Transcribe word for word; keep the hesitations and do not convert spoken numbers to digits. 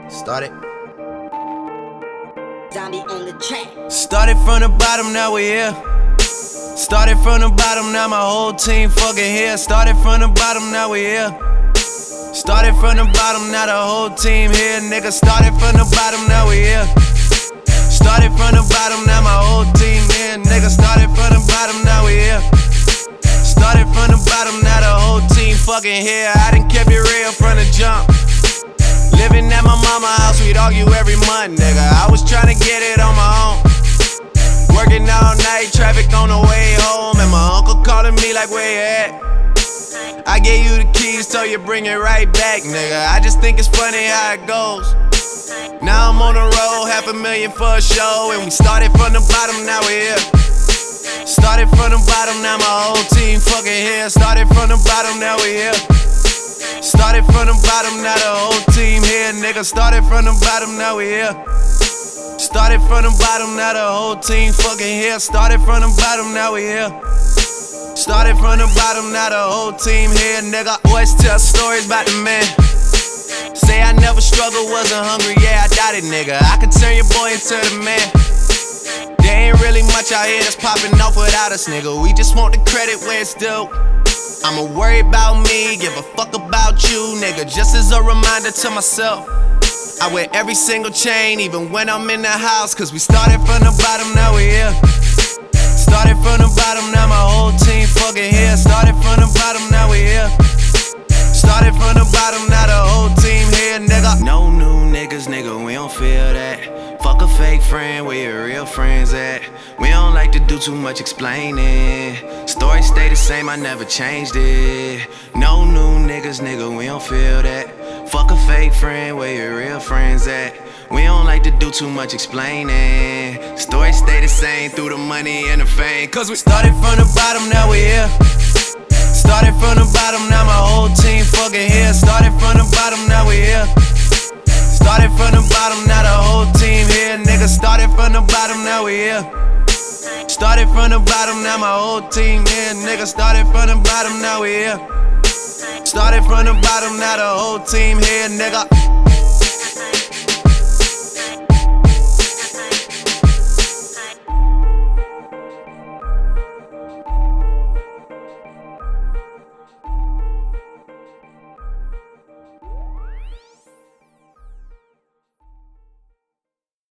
Started. Zombie on the track. Started from the bottom, now we here. Started from the bottom, now my whole team fucking here. Started from the bottom, now we here. Started from the bottom, now the whole team here. Nigga, started from the bottom, now we here. Started from the bottom, now my whole team here. Nigga, started from the bottom, now we here. Started from the bottom, now the whole team fucking here. I done kept it real from the jump. Living at my mama's house, we'd argue every month, nigga. I was tryna get it on my own. Working all night, traffic on the way home, and my uncle calling me like, where you at? I gave you the keys, so you bring it right back, nigga. I just think it's funny how it goes. Now I'm on the road, half a million for a show, and we started from the bottom, now we here. Started from the bottom, now my whole team fucking here. Started from the bottom, now we here. Started from the bottom, now the whole team here, nigga. Started from the bottom, now we here. Started from the bottom, now the whole team fucking here. Started from the bottom, now we here. Started from the bottom, now the whole team here, nigga. Always tell stories about the man. Say I never struggled, wasn't hungry, yeah, I doubt it, nigga. I could turn your boy into the man. There ain't really much out here that's popping off without us, nigga. We just want the credit where it's due. I'ma worry about me, give a fuck about you, nigga. Just as a reminder to myself, I wear every single chain, even when I'm in the house. Cause we started from the bottom, now we here. Started from the bottom, now my whole team fucking here. Started from the bottom, now we here. Started from the bottom, now the whole team here, nigga. No new niggas, nigga, we don't feel that. Fuck a fake friend, where your real friends at? We don't like to do too much explaining. Story stay the same, I never changed it. No new niggas, nigga, we don't feel that. Fuck a fake friend, where your real friends at? We don't like to do too much explaining. Story stay the same through the money and the fame. Cause we started from the bottom, now we here. Started from the bottom, now my whole team fucking here. Started from the bottom, now we here. Started from the bottom, now the whole team here, nigga. Started from the bottom, now we here. Started from the bottom, now my whole team here, nigga. Started from the bottom, now we here. Started from the bottom, now the whole team here, nigga.